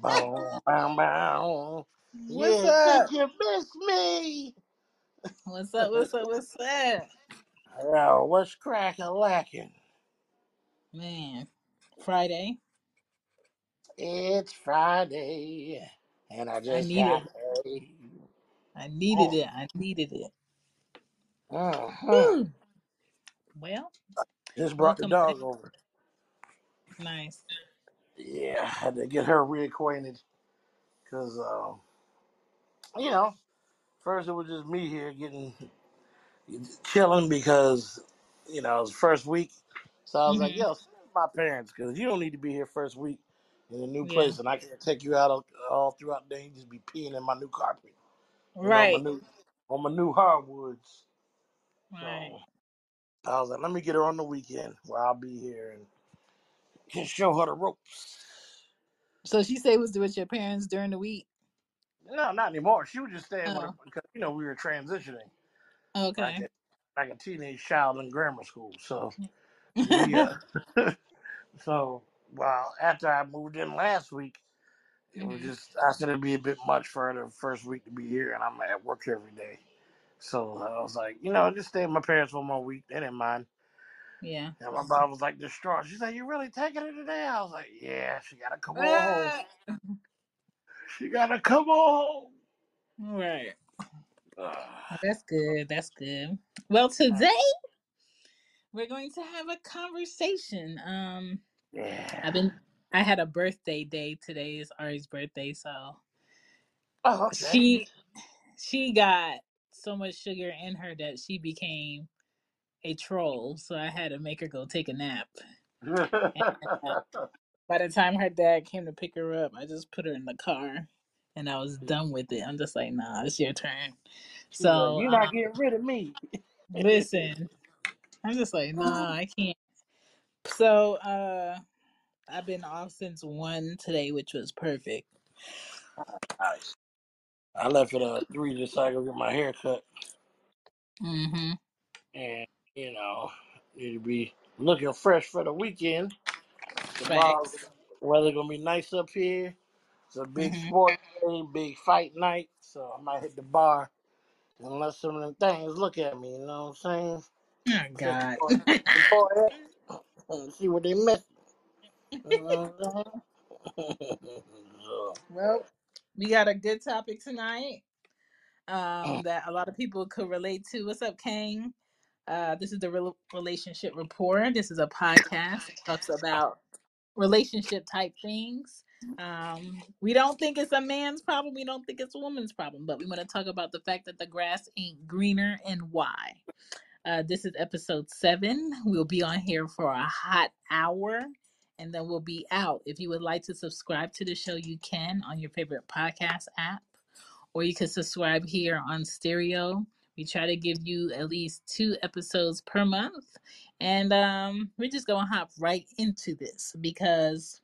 Bow, bow, bow. What's Yeah, did up? you miss me? What's up? What's up? What's up? Yo, what's cracking lacking? Man, Friday. It's Friday, and I I just got needed paid. I needed it. I needed it. Uh-huh. Whew. Well, Just brought the welcome back. dog over. Nice. Yeah, I had to get her reacquainted because, you know, first it was just me here getting chilling because it was first week. So I was like, Mm-hmm. yo, send my parents because you don't need to be here first week in a new Yeah. place, and I can't take you out all throughout the day. You just be peeing in my new carpet and Right. on my new hardwoods. Right. So I was like, let me get her on the weekend where I'll be here and can show her the ropes. So she stayed with your parents during the week. No, not anymore. She was just staying with her Oh, because we were transitioning like okay. a like a teenage child in grammar school. So we so well after I moved in last week, it was hmm just I said it'd be a bit much for her the first week to be here, and I'm at work every day. So I was like, just stay with my parents one more week. They didn't mind. Yeah. And my mom was like distraught. She said, "You really taking her today?" I was like, "Yeah, she gotta come on home. Ah! She gotta come on Right. home." Well, that's good. That's good. Well, today we're going to have a conversation. I've Yeah. been I had a birthday day today. It's Ari's birthday, so Oh, okay. she got so much sugar in her that she became a troll. So I had to make her go take a nap. And by the time her dad came to pick her up, I just put her in the car and I was done with it. I'm just like, nah, it's your turn. She's like, So "You're not getting rid of me." listen, I'm just like, nah, I can't. So I've been off since 1 today, which was perfect. Nice. I left at 3 just so I could get my hair cut, Mm-hmm. and you know, need to be looking fresh for the weekend. Tomorrow, Facts. weather gonna be nice up here. It's a big Mm-hmm. sport day, big fight night, so I might hit the bar and let some of them things look at me. You know what I'm saying? Oh Check God. the forehead and see what they miss. You know what I'm saying? Well, we got a good topic tonight. That a lot of people could relate to. What's up, Kang? This is the Relationship Report. This is a podcast that talks about relationship type things. We don't think it's a man's problem. We don't think it's a woman's problem, but we want to talk about the fact that the grass ain't greener and why. This is episode 7. We'll be on here for a hot hour and then we'll be out. If you would like to subscribe to the show, you can on your favorite podcast app, or you can subscribe here on stereo. We try to give you at least 2 episodes per month. And we're just going to hop right into this because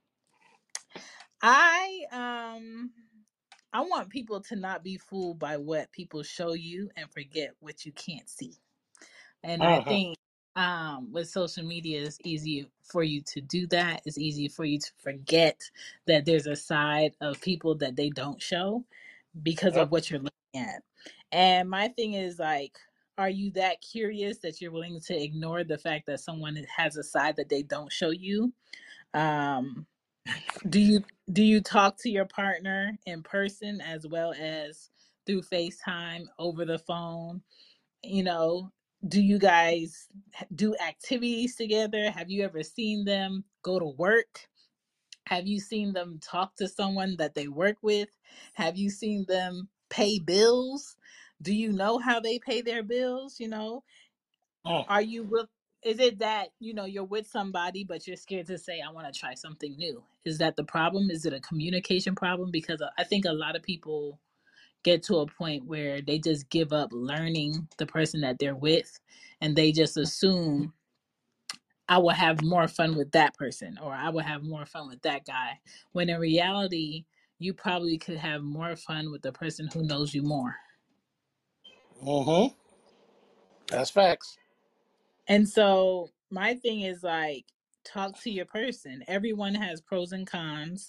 I I want people to not be fooled by what people show you and forget what you can't see. And I Uh-huh. think with social media, it's easy for you to do that. It's easy for you to forget that there's a side of people that they don't show because of Yep. what you're looking at. And my thing is like, are you that curious that you're willing to ignore the fact that someone has a side that they don't show you? Um, do you do you talk to your partner in person as well as through FaceTime, over the phone? You know, do you guys do activities together? Have you ever seen them go to work? Have you seen them talk to someone that they work with? Have you seen them pay bills? Do you know how they pay their bills? Uh, Are you with, is it that, you're with somebody, but you're scared to say, I want to try something new? Is that the problem? Is it a communication problem? Because I think a lot of people get to a point where they just give up learning the person that they're with and they just assume I will have more fun with that person or I will have more fun with that guy. When in reality, you probably could have more fun with the person who knows you more. mm-hmm. That's facts. And so my thing is like, talk to your person. Everyone has pros and cons.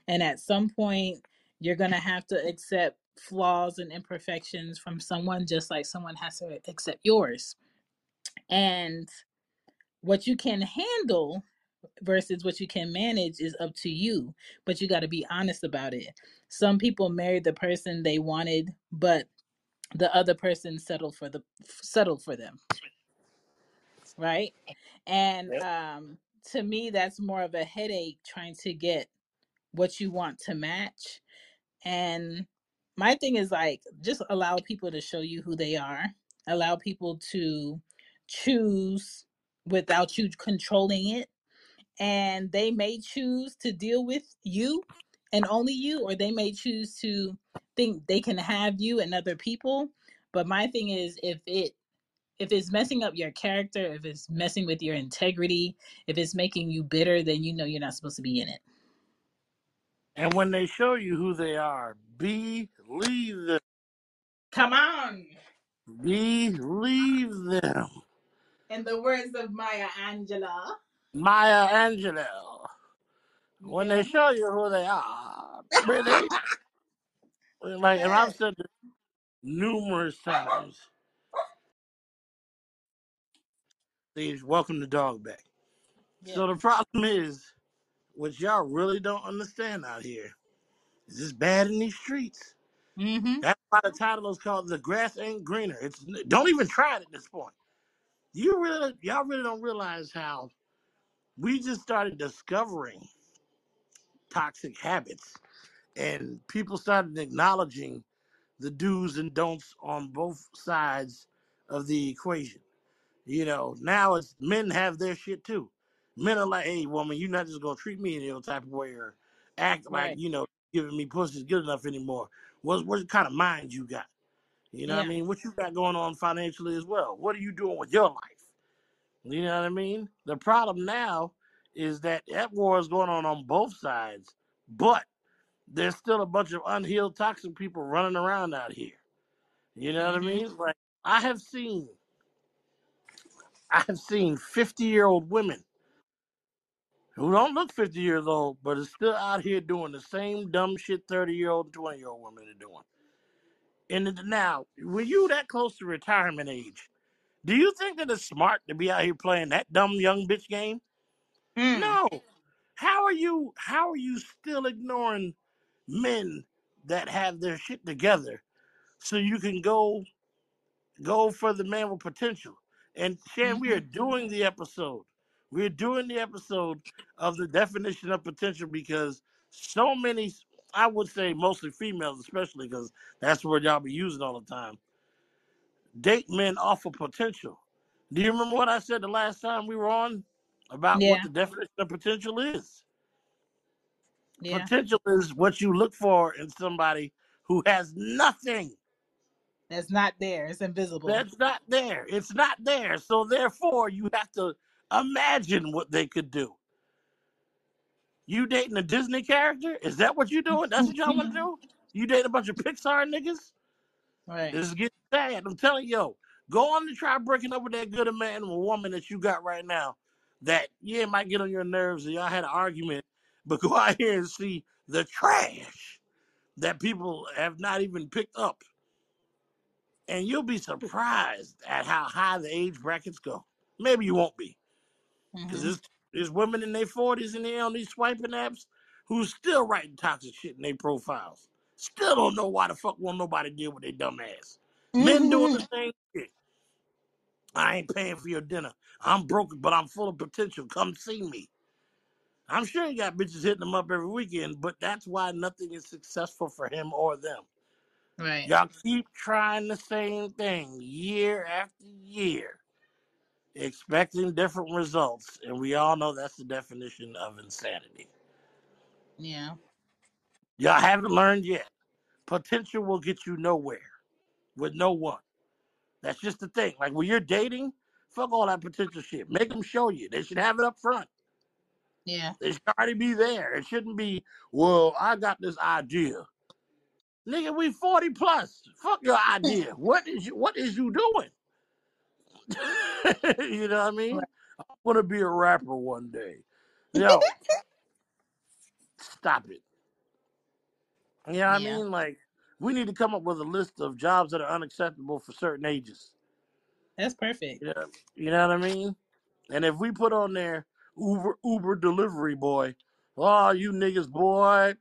And at some point, you're going to have to accept flaws and imperfections from someone, just like someone has to accept yours. And what you can handle versus what you can manage is up to you, but you got to be honest about it. Some people married the person they wanted, but the other person settled for them, right? And Yep. to me, that's more of a headache trying to get what you want to match. And my thing is like, just allow people to show you who they are, allow people to choose without you controlling it. And they may choose to deal with you and only you, or they may choose to think they can have you and other people. But my thing is, if it's messing up your character, if it's messing with your integrity, if it's making you bitter, then you know you're not supposed to be in it. And when they show you who they are, believe them. Come on. Believe them. In the words of Maya Angelou. Maya Angelou. When they Okay. show you who they are, believe. Like, and I've said this numerous times. Please welcome the dog back. Yeah. So the problem is, what y'all really don't understand out here is it's bad in these streets. Mm-hmm. That's why the title is called "The Grass Ain't Greener." It's don't even try it at this point. Y'all really don't realize how we just started discovering toxic habits, and people started acknowledging the do's and don'ts on both sides of the equation. Now it's men have their shit too. Men are like, hey, woman, you're not just gonna treat me any old type of way or act like, Right. giving me pussy is good enough anymore. What kind of mind you got? You know what I Yeah. mean? What you got going on financially as well? What are you doing with your life? You know what I mean? The problem now is that war is going on both sides, but there's still a bunch of unhealed toxic people running around out here. You know what I Mm-hmm. mean? Like I have seen I have seen 50-year-old women who don't look 50 years old, but is still out here doing the same dumb shit 30-year-old and 20-year-old women are doing. Now, when you that close to retirement age, do you think that it's smart to be out here playing that dumb young bitch game? Mm. No. How are you still ignoring men that have their shit together so you can go for the man with potential? And Shan, we Mm-hmm. are doing the episode. We're doing the episode of the definition of potential because so many, I would say mostly females, especially because that's what y'all be using all the time, date men off of potential. Do you remember what I said the last time we were on about what Yeah. the definition of potential is? Yeah. Potential is what you look for in somebody who has nothing. That's not there. It's invisible. That's not there. It's not there. So therefore, you have to imagine what they could do. You dating a Disney character? Is that what you doing? That's what y'all want to do? You dating a bunch of Pixar niggas? Right. This is getting sad. I'm telling you, yo, go on and try breaking up with that good a man or woman that you got right now. That yeah might get on your nerves and y'all had an argument, but go out here and see the trash that people have not even picked up, and you'll be surprised at how high the age brackets go. Maybe you won't be, because Mm-hmm. there's women in their 40s and they on these swiping apps who's still writing toxic shit in their profiles. Still don't know why the fuck won't nobody deal with their dumb ass. Men doing Mm-hmm. the same shit. I ain't paying for your dinner. I'm broke, but I'm full of potential. Come see me. I'm sure you got bitches hitting them up every weekend, but that's why nothing is successful for him or them. Right. Y'all keep trying the same thing year after year, expecting different results, and we all know that's the definition of insanity. Yeah. Y'all haven't learned yet. Potential will get you nowhere with no one. That's just the thing. Like when you're dating, fuck all that potential shit. Make them show you. They should have it up front. Yeah. They should already be there. It shouldn't be, well, I got this idea. Nigga, we 40 plus. Fuck your idea. What is you doing? You know what I Right. mean? I want to be a rapper one day. Yo, stop it. You know what I Yeah, mean? Like, we need to come up with a list of jobs that are unacceptable for certain ages. that's perfect. You know what I mean? And if we put on there Uber delivery boy, oh you niggas boy,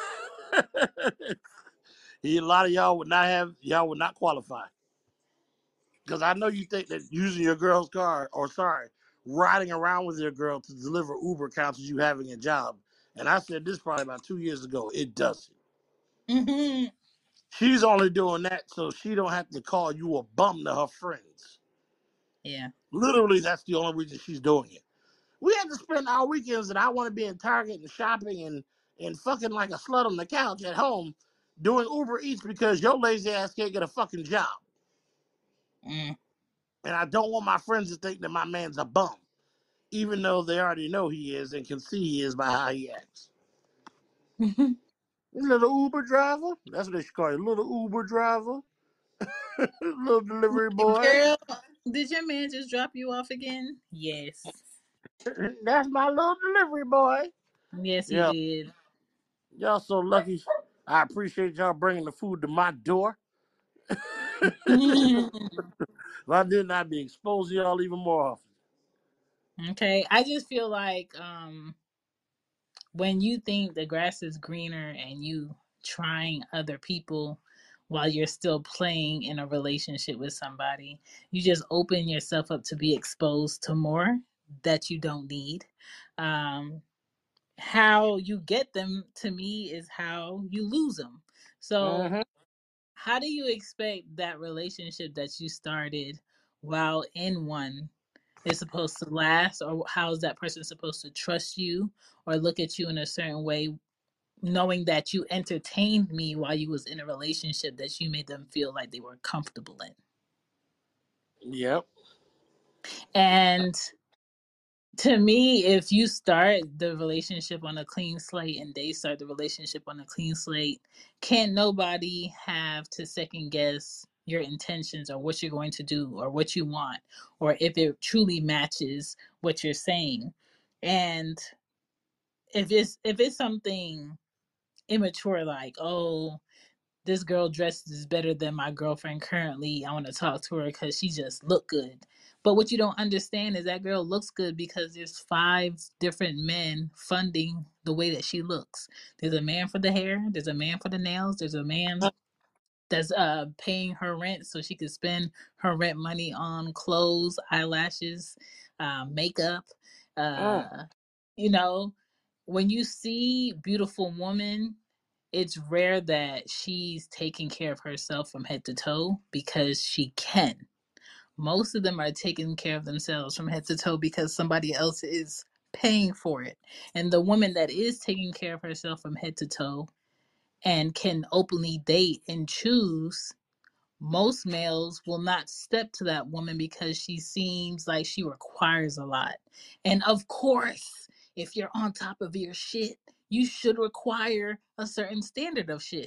a lot of y'all would not qualify. Because I know you think that using your girl's car, or sorry, riding around with your girl to deliver Uber counts as you having a job. And I said this probably about 2 years ago. It doesn't. Hmm. She's only doing that so she don't have to call you a bum to her friends. Yeah. Literally, that's the only reason she's doing it. We had to spend our weekends that I want to be in Target and shopping and fucking like a slut on the couch at home doing Uber Eats because your lazy ass can't get a fucking job. Mm. And I don't want my friends to think that my man's a bum, even though they already know he is and can see he is by how he acts. Little Uber driver. That's what they should call you. Little Uber driver. Little delivery boy. Girl, did your man just drop you off again? Yes. That's my little delivery boy. Yes, he Yeah. did. Y'all so lucky. I appreciate y'all bringing the food to my door. If I didn't, I'd be exposing y'all even more often. Okay. I just feel like when you think the grass is greenner and you trying other people while you're still playing in a relationship with somebody, you just open yourself up to be exposed to more that you don't need. Um, how you get them to me is how you lose them. So, Mm-hmm. how do you expect that relationship that you started while in one is supposed to last, or how is that person supposed to trust you or look at you in a certain way, knowing that you entertained me while you was in a relationship that you made them feel like they were comfortable in? Yep. And to me, if you start the relationship on a clean slate and they start the relationship on a clean slate, can't nobody have to second guess your intentions or what you're going to do or what you want or if it truly matches what you're saying. And if it's something immature like, oh, this girl dresses better than my girlfriend currently. I want to talk to her because she just look good. But what you don't understand is that girl looks good because there's five different men funding the way that she looks. There's a man for the hair. There's a man for the nails. There's a man that's paying her rent so she could spend her rent money on clothes, eyelashes, makeup. Mm. Uh, you know, when you see beautiful woman, it's rare that she's taking care of herself from head to toe because she can. Most of them are taking care of themselves from head to toe because somebody else is paying for it. And the woman that is taking care of herself from head to toe and can openly date and choose, most males will not step to that woman because she seems like she requires a lot. And of course, if you're on top of your shit, you should require a certain standard of shit.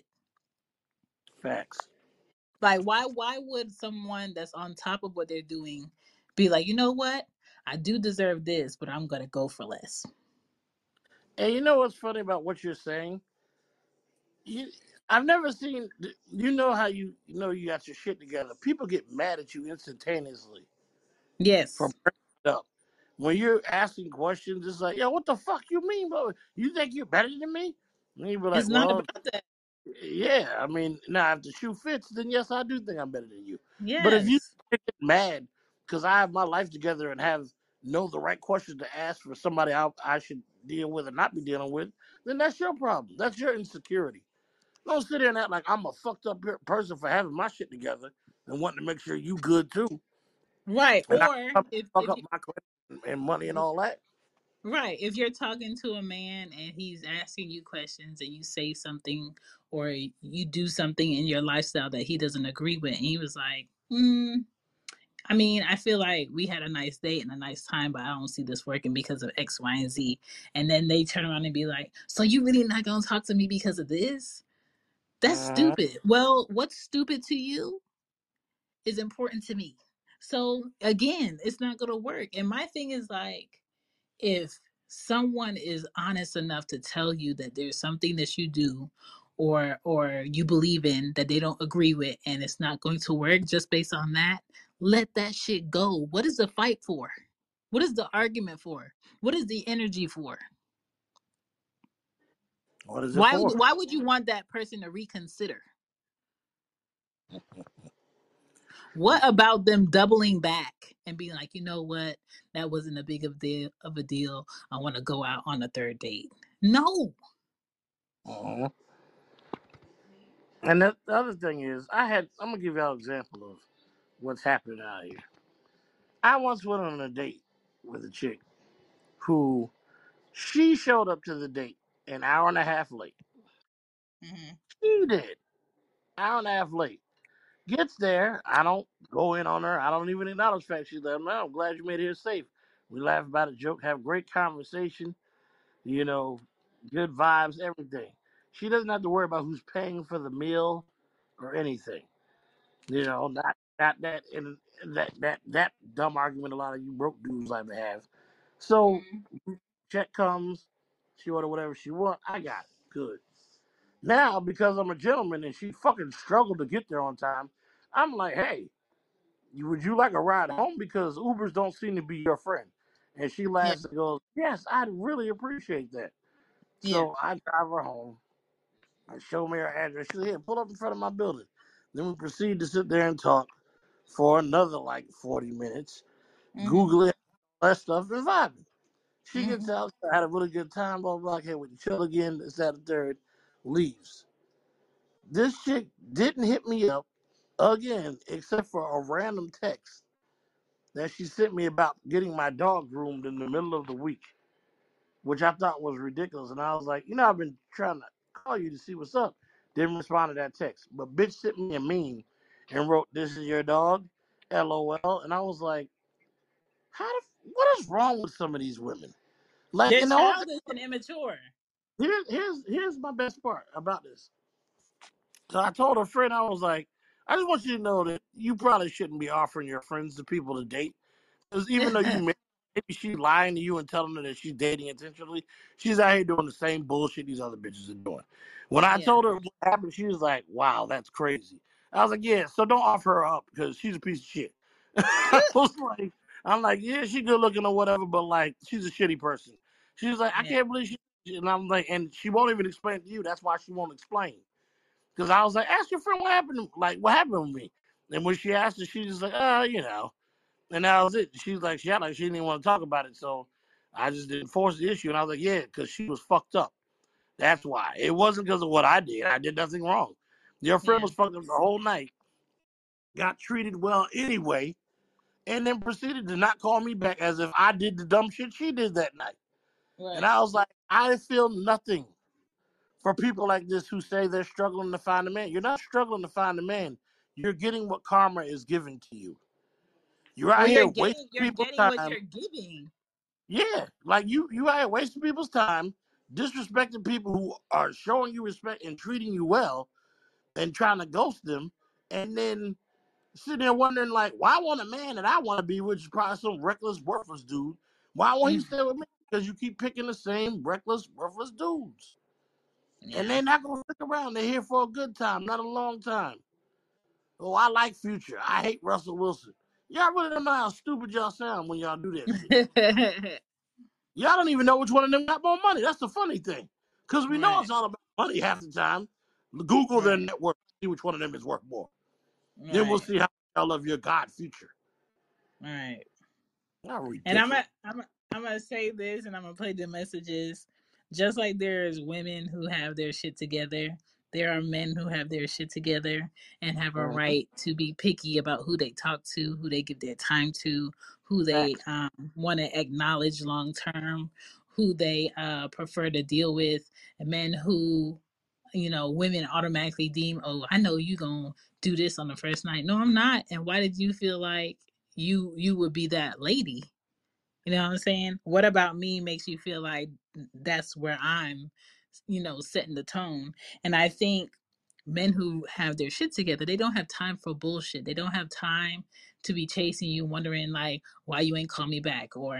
Facts. Like why would someone that's on top of what they're doing be like, you know what? I do deserve this, but I'm gonna go for less. And you know what's funny about what you're saying? You, I've never seen. You know how you know you got your shit together. People get mad at you instantaneously for Yes. bringing it up. When you're asking questions, it's like, yo, what the fuck you mean, bro? You think you're better than me? And you be like, It's not well, about that. yeah. I mean, now if the shoe fits, then yes, I do think I'm better than you. But if you Yes. get mad because I have my life together and have know the right questions to ask for somebody I should deal with or not be dealing with, then that's your problem. That's your insecurity. Don't sit there and act like I'm a fucked up person for having my shit together and wanting to make sure you good too, Right. and not Or come fuck if up my credit and money and all that. right. If you're talking to a man and he's asking you questions and you say something or you do something in your lifestyle that he doesn't agree with, and he was like, I mean, I feel like we had a nice date and a nice time, but I don't see this working because of X, Y, and Z. And then they turn around and be like, so you really not going to talk to me because of this? That's Uh, stupid. Well, what's stupid to you is important to me. So again, it's not going to work. And my thing is like, if someone is honest enough to tell you that there's something that you do or you believe in that they don't agree with, and it's not going to work just based on that, let that shit go. What is the fight for? What is the argument for? What is the energy for? What is it Why for? why would you want that person to reconsider? What about them doubling back and being like, you know what, that wasn't a big of a deal. I want to go out on a third date. No. Uh-huh. And the other thing is, I'm gonna give y'all an example of what's happening out here. I once went on a date with a chick who she showed up to the date an hour and a half late. Hmm. She did, hour and a half late. Gets there, I don't go in on her. I don't even acknowledge the fact she's there. Man, I'm glad you made it here safe. We laugh about a joke, have great conversation. You know, good vibes, everything. She doesn't have to worry about who's paying for the meal or anything. You know, not that and that dumb argument a lot of you broke dudes like to have. So Hmm. check comes, she order whatever she want. I got it. Good. Now because I'm a gentleman and she fucking struggled to get there on time, I'm like, hey, would you like a ride home? Because Ubers don't seem to be your friend. And she Yeah. laughs and goes, yes, I'd really appreciate that. Yeah. So I drive her home. I show me her address. She said, here, pull up in front of my building. Then we proceed to sit there and talk for another like 40 minutes. Hmm. Google it, all that stuff, and vibing. She gets Hmm. out, had a really good time, blah, blah, blah. Okay, we chill again, this, that, and third, leaves. This chick didn't hit me up again, except for a random text that she sent me about getting my dog groomed in the middle of the week, which I thought was ridiculous. And I was like, I've been trying to call you to see what's up. Didn't respond to that text. But bitch sent me a meme and wrote, this is your dog, LOL. And I was like, what is wrong with some of these women? Like, They're and the whole thing, childish and immature. here's my best part about this. So I told a friend, I was like, I just want you to know that you probably shouldn't be offering your friends to people to date. Because even though maybe she's lying to you and telling her that she's dating intentionally, she's out here doing the same bullshit these other bitches are doing. When I Yeah. told her what happened, she was like, wow, that's crazy. I was like, yeah, so don't offer her up because she's a piece of shit. I was like, I'm like, yeah, she good looking or whatever, but like, she's a shitty person. She was like, I Yeah. can't believe she. And I'm like, and she won't even explain to you. That's why she won't explain. Because I was like, ask your friend what happened. Like, what happened with me? And when she asked her, she was like, and that was it. She was like, she didn't even want to talk about it. So I just didn't force the issue. And I was like, yeah, because she was fucked up. That's why. It wasn't because of what I did. I did nothing wrong. Your friend Yeah. was fucked up the whole night, got treated well anyway, and then proceeded to not call me back as if I did the dumb shit she did that night. And Right. I was like, I feel nothing for people like this who say they're struggling to find a man. You're not struggling to find a man. You're getting what karma is giving to you. You're Or out here you're wasting getting you're people's getting what time. you're giving. Yeah, like you out here wasting people's time, disrespecting people who are showing you respect and treating you well, and trying to ghost them, and then sitting there wondering like, why want a man that I want to be, which is probably some reckless, worthless dude? Why won't he Mm. stay with me? Because you keep picking the same reckless, worthless dudes, and Yeah. they're not gonna stick around. They're here for a good time, not a long time. Oh, I like Future. I hate Russell Wilson. Y'all really don't know how stupid y'all sound when y'all do that shit. Y'all don't even know which one of them got more money. That's the funny thing. Because we know Right. it's all about money half the time. Google their Right. net worth, see which one of them is worth more. Then we'll Right. see how y'all love your God future. Right. How And ridiculous. I'm gonna say this, and I'm gonna play the messages. Just like there's women who have their shit together, there are men who have their shit together and have a Mm-hmm. right to be picky about who they talk to, who they give their time to, who they Facts. want to acknowledge long term, who they prefer to deal with, and men who, women automatically deem, oh, I know you gonna do this on the first night. No, I'm not. And why did you feel like you would be that lady? You know what I'm saying? What about me makes you feel like that's where I'm, setting the tone? And I think men who have their shit together, they don't have time for bullshit. They don't have time to be chasing you, wondering like why you ain't call me back, or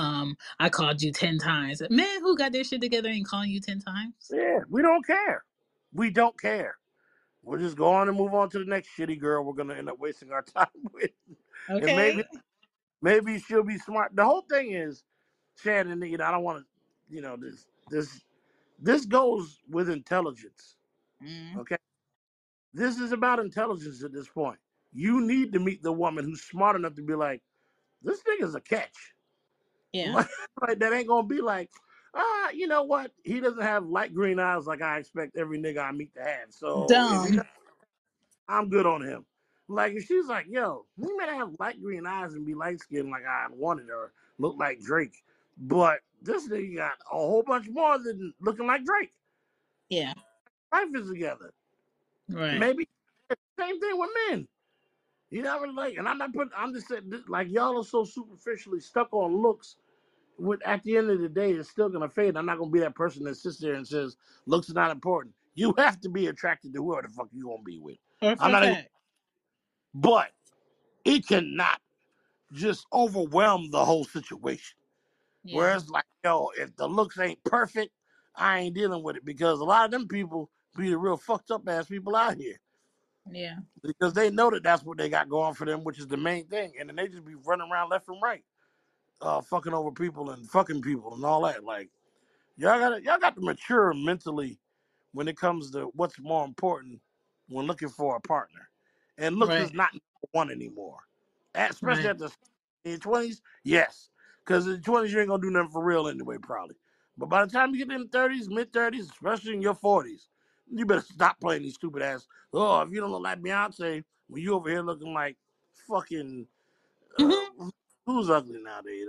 I called you 10 times. Men who got their shit together ain't calling you 10 times. Yeah, we don't care. We don't care. We'll just go on and move on to the next shitty girl we're gonna end up wasting our time with. And Okay. maybe she'll be smart. The whole thing is, Shannon, I don't want to, this goes with intelligence. Mm, Okay, this is about intelligence at this point. You need to meet the woman who's smart enough to be like, this nigga's a catch. yeah. Like that ain't gonna be like, you know what? He doesn't have light green eyes like I expect every nigga I meet to have. So if he, Dumb. I'm good on him. Like if she's like, yo, he may have light green eyes and be light skinned like I wanted or look like Drake, but this nigga got a whole bunch more than looking like Drake. Yeah. Life is together. Right. Maybe same thing with men. You know, like, and I'm just saying, like, y'all are so superficially stuck on looks. At the end of the day, it's still gonna fade. I'm not gonna be that person that sits there and says looks are not important. You have to be attracted to whoever the fuck you gonna be with. I'm For a not even, fact. but it cannot just overwhelm the whole situation. Yeah. Whereas, like, yo, if the looks ain't perfect, I ain't dealing with it because a lot of them people be the real fucked up ass people out here Yeah. because they know that that's what they got going for them, which is the main thing, and then they just be running around left and right, fucking over people and fucking people and all that. Like, y'all got to mature mentally when it comes to what's more important when looking for a partner. And looks Right. is not number one anymore. Especially Right. at the in your 20s, yes. Because in the 20s you ain't gonna do nothing for real anyway, probably. But by the time you get in the 30s, mid 30s, especially in your 40s, you better stop playing these stupid ass. Oh, if you don't look like Beyonce, when you over here looking like fucking who's ugly nowadays?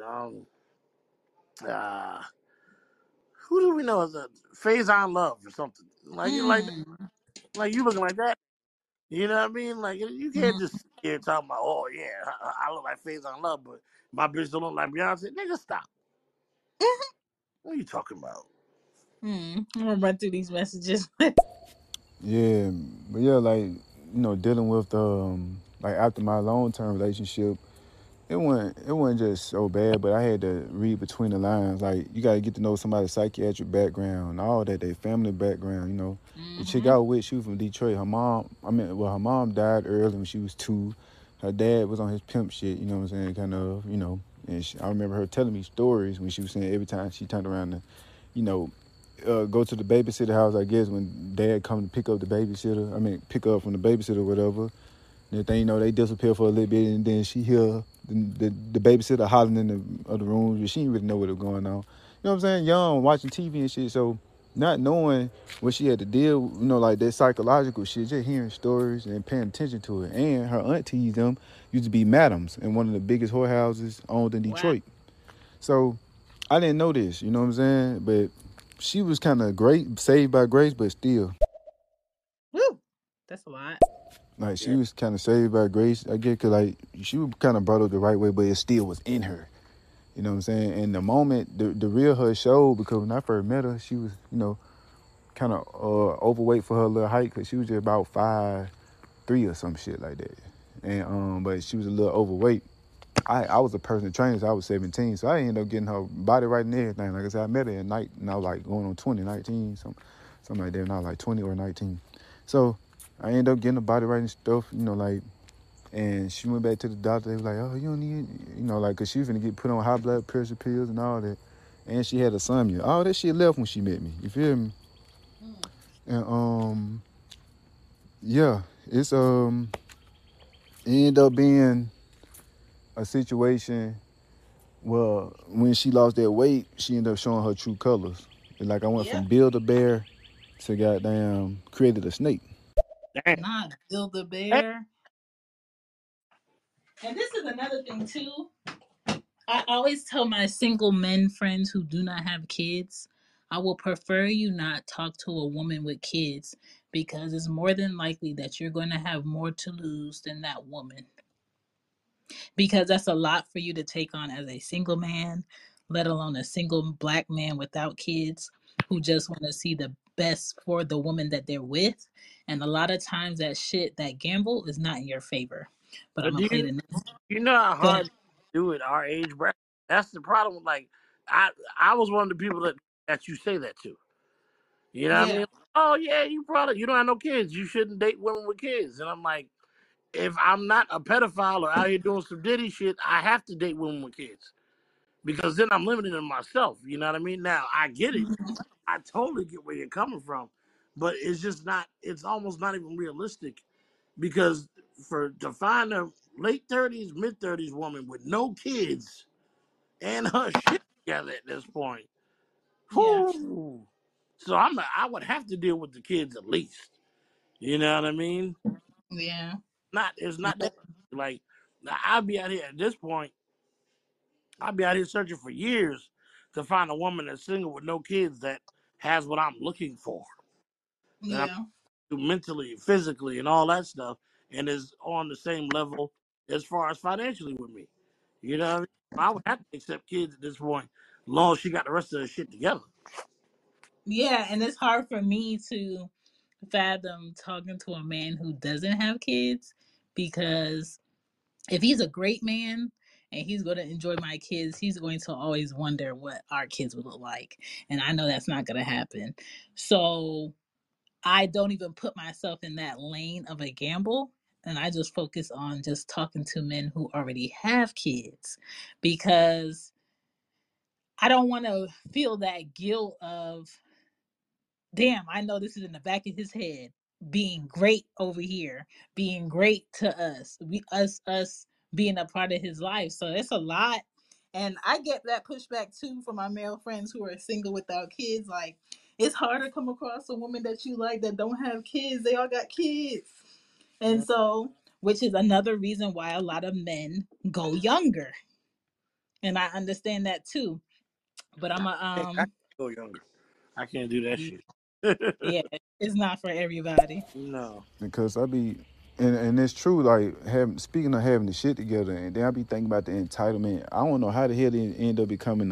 Uh, who do we know as a Faison Love or something? Like you like that? Mm. Like you looking like that? You know what I mean? Like you can't Mm. just sit here talking about, oh yeah, I look like Faison Love, but my bitch don't look like Beyonce. Nigga, stop. What are you talking about? Mm. I'm gonna run through these messages. Yeah, but yeah, like dealing with like after my long term relationship, it wasn't just so bad, but I had to read between the lines. Like you got to get to know somebody's psychiatric background, all that, their family background. The chick Mm-hmm. I was with, she was from Detroit. Her mom died early when she was 2. Her dad was on his pimp shit. You know what I'm saying? Kind of, And I remember her telling me stories when she was saying every time she turned around to, you know, go to the babysitter house. I guess when dad come to pick up the babysitter, pick up from the babysitter or whatever. Next thing you know, they disappear for a little bit, and then she hear the babysitter hollering in the other rooms, but she didn't really know what was going on. You know what I'm saying? Young, watching TV and shit, so not knowing what she had to deal, like that psychological shit, just hearing stories and paying attention to it. And her aunties, them, used to be madams in one of the biggest whorehouses owned in Wow. Detroit. So I didn't know this, you know what I'm saying? But she was kind of great, saved by grace, but still. Woo. That's a lot. Like she Yeah. was kind of saved by grace, I guess, cause like she was kind of brought up the right way, but it still was in her. You know what I'm saying? And the moment the real her showed, because when I first met her, she was kind of overweight for her little height, cause she was just about 5'3" or some shit like that. And but she was a little overweight. I was a personal trainer, so I was 17, so I ended up getting her body right and everything. Like I said, I met her at night, and I was like going on 20, 19, something like that, and I was like 20 or 19. So I ended up getting her body right and stuff, like. And she went back to the doctor. They was like, "Oh, you don't need," like, cause she was gonna get put on high blood pressure pills and all that. And she had insomnia. All that shit left when she met me. You feel me? Mm. And yeah, it ended up being a situation where when she lost that weight, she ended up showing her true colors. And like I went Yep. from build a bear to goddamn created a snake. Damn. Not build a Damn. bear. And this is another thing too. I always tell my single men friends who do not have kids, I will prefer you not talk to a woman with kids because it's more than likely that you're going to have more to lose than that woman. Because that's a lot for you to take on as a single man, let alone a single black man without kids who just want to see the best for the woman that they're with. And a lot of times that shit, that gamble is not in your favor. But I'm But going to play the next. you know how Go ahead. hard it is to do at our age bracket? That's the problem. Like I I was one of the people that you say that to. You know what I Yeah. mean? oh yeah, you don't have no kids. You shouldn't date women with kids. And I'm like, if I'm not a pedophile or out here doing some ditty shit, I have to date women with kids because then I'm limiting myself. You know what I mean? Now I get it. I totally get where you're coming from, but it's just not. It's almost not even realistic because to find a late 30s, mid 30s woman with no kids and her shit together at this point, Yeah. whew. So I would have to deal with the kids at least. You know what I mean? Yeah. It's not that like I'll be out here at this point. I'll be out here searching for years to find a woman that's single with no kids that has what I'm looking for. That Yeah. I'm mentally, physically, and all that stuff, and is on the same level as far as financially with me. You know what I mean? I would have to accept kids at this point, as long as she got the rest of her shit together. Yeah. And it's hard for me to fathom talking to a man who doesn't have kids because if he's a great man and he's going to enjoy my kids, he's going to always wonder what our kids would look like. And I know that's not going to happen. So I don't even put myself in that lane of a gamble. And I just focus on just talking to men who already have kids because I don't want to feel that guilt of, damn, I know this is in the back of his head, being great over here, being great to us, us being a part of his life. So it's a lot. And I get that pushback too from my male friends who are single without kids. Like, it's hard to come across a woman that you like that don't have kids. They all got kids. And so, which is another reason why a lot of men go younger. And I understand that too. But I'm a I can't go younger. I can't do that shit. yeah, it's not for everybody. No. Because I be, and it's true. Like speaking of having the shit together, and then I be thinking about the entitlement. I don't know how the hell they end up becoming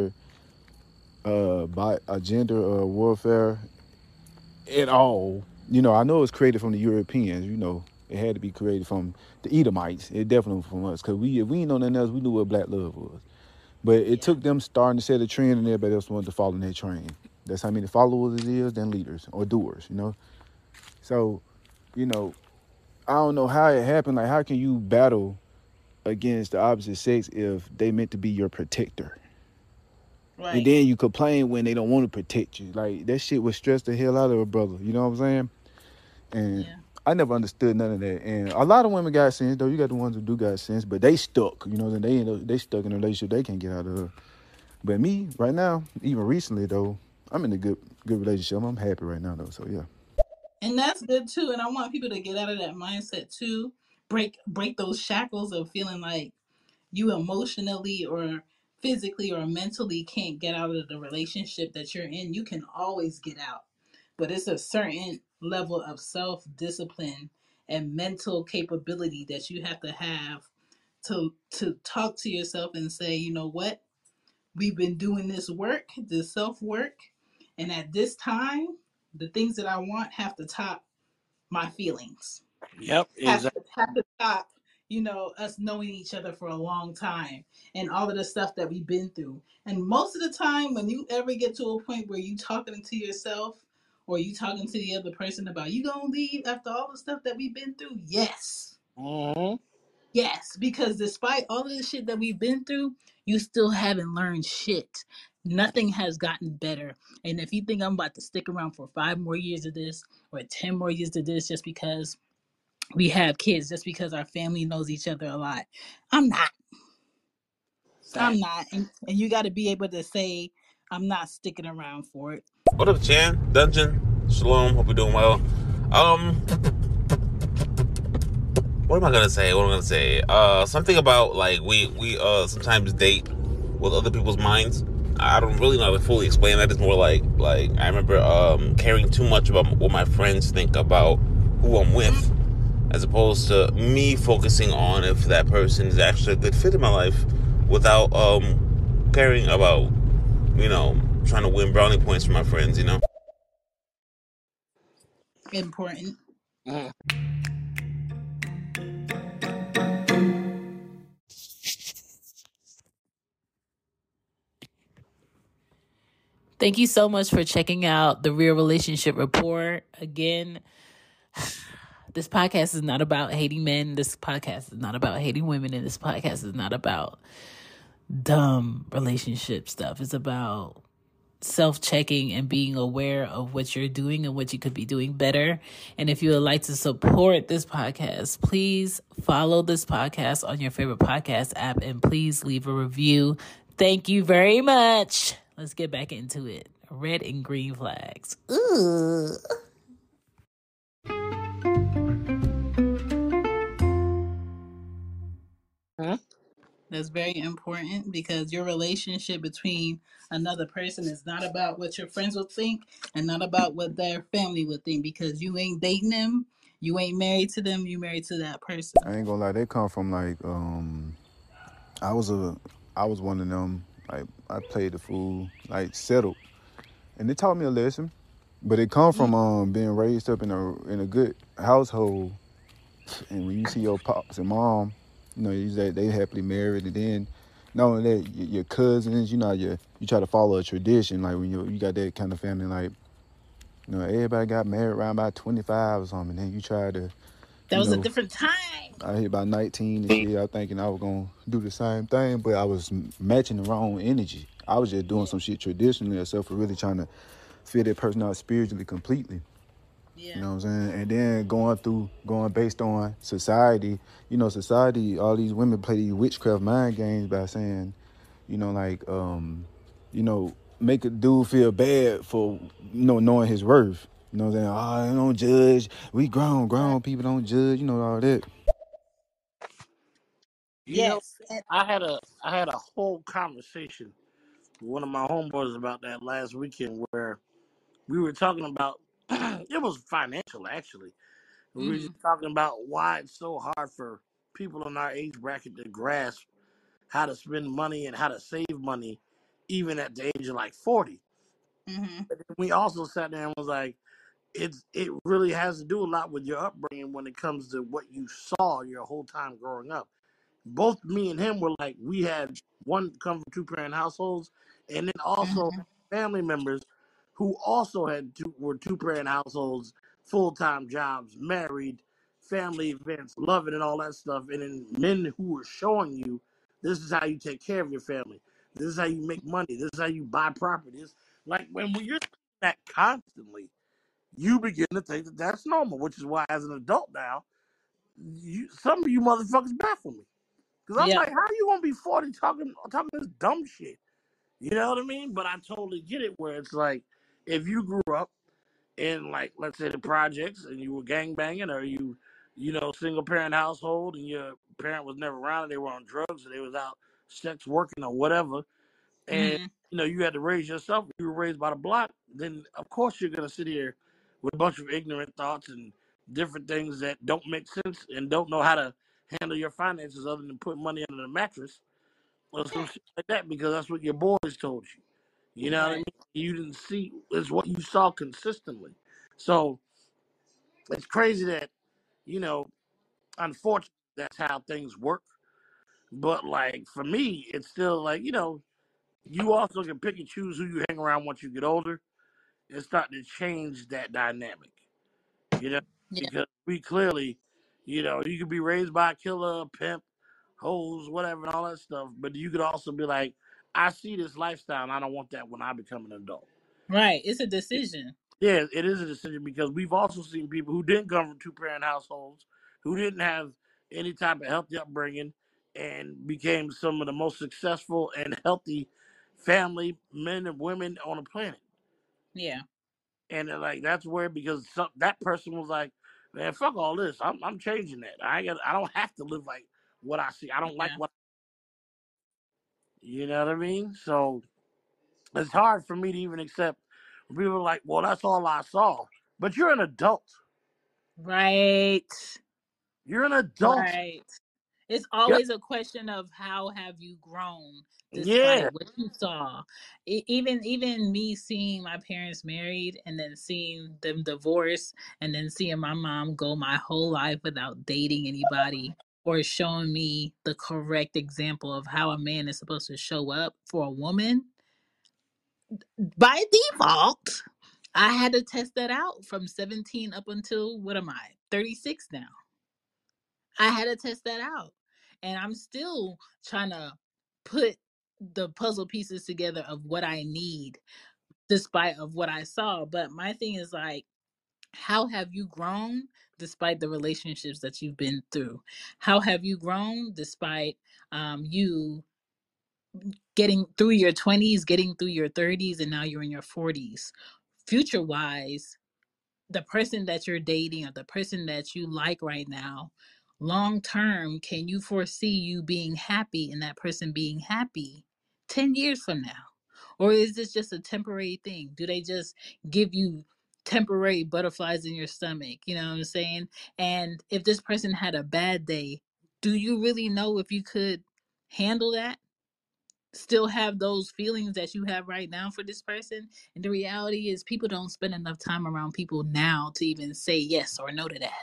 a gender warfare at all. You know, I know it was created from the Europeans. You know, it had to be created from the Edomites. It definitely from us. Cause if we ain't know nothing else, we knew what black love was. But it Yeah. took them starting to set a trend, and everybody else wanted to follow in their train. That's how many followers it is, then leaders or doers. You know, so you know, I don't know how it happened. Like, how can you battle against the opposite sex if they meant to be your protector? And Right. then you complain when they don't want to protect you. Like, that shit would stress the hell out of a brother. You know what I'm saying? And Yeah. I never understood none of that. And a lot of women got sense, though. You got the ones who do got sense, but they stuck. You know, they stuck in a relationship they can't get out of. But me, right now, even recently though, I'm in a good relationship. I'm happy right now though. So yeah. And that's good too. And I want people to get out of that mindset too. Break those shackles of feeling like you emotionally or physically or mentally can't get out of the relationship that you're in. You can always get out. But it's a certain level of self discipline and mental capability that you have to talk to yourself and say, you know what? We've been doing this work, this self work, and at this time, the things that I want have to top my feelings. Yep. Have Exactly. to have to top, us knowing each other for a long time and all of the stuff that we've been through. And most of the time, when you ever get to a point where you talking to yourself or you talking to the other person about you gonna leave after all the stuff that we've been through, yes. Mm-hmm. Yes, because despite all of the shit that we've been through, you still haven't learned shit. Nothing has gotten better. And if you think I'm about to stick around for 5 more years of this or 10 more years of this just because we have kids, just because our family knows each other a lot, I'm not. I'm Fact. not. And you got to be able to say, I'm not sticking around for it. What up, Chan? Dungeon? Shalom. Hope you're doing well. Um, what am I gonna say? What am I gonna say? Something about like we sometimes date with other people's minds. I don't really know how to fully explain that. It's more like I remember caring too much about what my friends think about who I'm with, as opposed to me focusing on if that person is actually a good fit in my life, without caring about trying to win brownie points for my friends. Important. Mm. Thank you so much for checking out the Real Relationship Report. Again, this podcast is not about hating men. This podcast is not about hating women. And this podcast is not about dumb relationship stuff. It's about self-checking and being aware of what you're doing and what you could be doing better. And if you would like to support this podcast, please follow this podcast on your favorite podcast app and please leave a review. Thank you very much. Let's get back into it. Red and green flags. Ooh. Hmm? That's very important because your relationship between another person is not about what your friends will think and not about what their family would think because you ain't dating them, you ain't married to them, you married to that person. I ain't gonna lie, they come from like I was a I was one of them. Like I played the fool, like settled, and it taught me a lesson. But it come from being raised up in a good household, and when you see your pops and mom, you know they happily married, and then not only that, your cousins, you know, you try to follow a tradition. Like when you got that kind of family, like you know everybody got married around about 25 or something, and then you try to, That you was a know, different time. I hit about 19 and shit. I was thinking I was gonna do the same thing, but I was matching the wrong energy. I was just doing Yeah. some shit traditionally, except for really trying to feel that person out spiritually completely. You Yeah. know what I'm saying? And then going based on society, you know, society, all these women play these witchcraft mind games by saying, you know, like, you know, make a dude feel bad for, you know, knowing his worth. You know what I'm saying? Oh, don't judge. We Right. grown people don't judge, you know, all that. You know, Yes. And, I had a whole conversation with one of my homeboys about that last weekend where we were talking about it was financial actually. We were just talking about why it's so hard for people in our age bracket to grasp how to spend money and how to save money, even at the age of like 40. mm-hmm. But then we also sat there and was like, it really has to do a lot with your upbringing when it comes to what you saw your whole time growing up. Both me and him were like, we had one come from two parent households, and then also Mm-hmm. family members who also were two parent households, full time jobs, married, family events, loving and all that stuff, and then men who were showing you this is how you take care of your family, this is how you make money, this is how you buy properties. Like when you're seeing that constantly, you begin to think that that's normal, which is why as an adult now, some of you motherfuckers baffle me. Because I'm Yep. like, how are you gonna be 40 talking this dumb shit? You know what I mean? But I totally get it where it's like if you grew up in like let's say the projects and you were gang banging or you single parent household and your parent was never around and they were on drugs or they was out sex working or whatever and Mm-hmm. you had to raise yourself, you were raised by the block, then of course you're gonna sit here with a bunch of ignorant thoughts and different things that don't make sense and don't know how to handle your finances other than put money under the mattress or some shit like that because that's what your boys told you. You know what I Right. mean? You didn't see it's what you saw consistently. So it's crazy that, you know, unfortunately that's how things work. But like for me, it's still like, you also can pick and choose who you hang around once you get older and start to change that dynamic. You know, Yeah. because we clearly, you could be raised by a killer, a pimp, hoes, whatever, and all that stuff. But you could also be like, I see this lifestyle and I don't want that when I become an adult. Right. It's a decision. Yeah, it is a decision because we've also seen people who didn't come from two parent households, who didn't have any type of healthy upbringing, and became some of the most successful and healthy family men and women on the planet. Yeah. And they're like that's weird because that person was like, "Man, fuck all this. I'm changing that. I don't have to live like what I see. I don't like Yeah. what you know what I mean." So it's hard for me to even accept when people are like, "Well, that's all I saw." But you're an adult. Right. You're an adult. Right. It's Yeah. always a question of how have you grown Yeah. despite what you saw. Even me seeing my parents married and then seeing them divorce and then seeing my mom go my whole life without dating anybody or showing me the correct example of how a man is supposed to show up for a woman. by default, I had to test that out from 17 up until what am I? 36 now. I had to test that out. And I'm still trying to put the puzzle pieces together of what I need despite of what I saw. But my thing is like, how have you grown despite the relationships that you've been through? How have you grown despite you getting through your 20s, getting through your 30s, and now you're in your 40s? Future wise, the person that you're dating or the person that you like right now, long term, can you foresee you being happy and that person being happy 10 years from now? Or is this just a temporary thing? Do they just give you temporary butterflies in your stomach? You know what I'm saying? And if this person had a bad day, do you really know if you could handle that? Still have those feelings that you have right now for this person? And the reality is people don't spend enough time around people now to even say yes or no to that.